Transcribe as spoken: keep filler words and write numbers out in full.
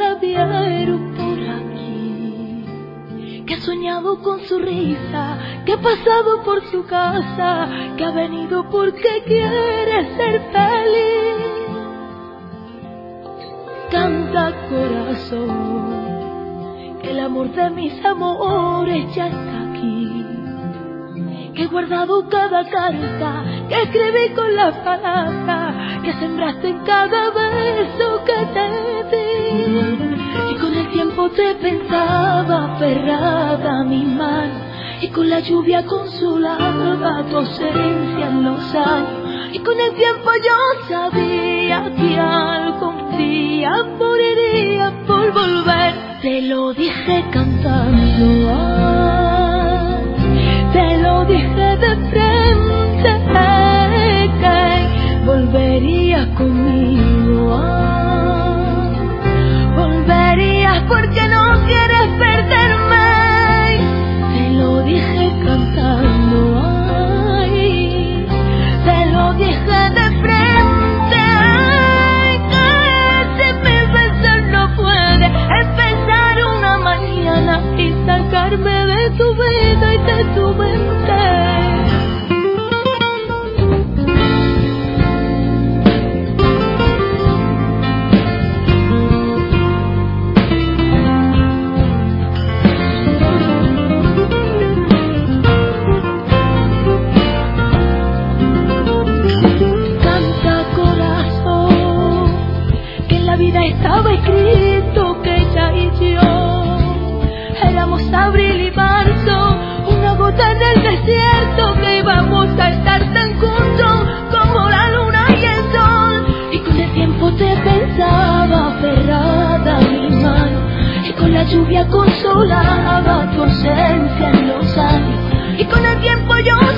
la vieron por aquí, que ha soñado con su risa, que ha pasado por su casa, que ha venido porque quiere ser feliz. Canta corazón, que el amor de mis amores ya está aquí, que he guardado cada carta que escribí con las palabras que sembraste en cada beso que te di. Y con el tiempo te pensaba aferrada a mi mano, y con la lluvia consolaba tu ausencia en los años. Y con el tiempo yo sabía que algún día moriría por volver. Te lo dije cantando, ay, te lo dije de frente, que volverías conmigo, ay, volverías porque no quieres perderme. Te lo dije cantando, ay, te lo dije de frente, que si mi pensar no puede empezar una mañana y sacarme de tu vida y de tu mente. Estaba escrito que ella y yo éramos abril y marzo, una gota en el desierto, que íbamos a estar tan juntos como la luna y el sol. Y con el tiempo te pensaba aferrada a mi mano, y con la lluvia consolaba tu ausencia en los años. Y con el tiempo yo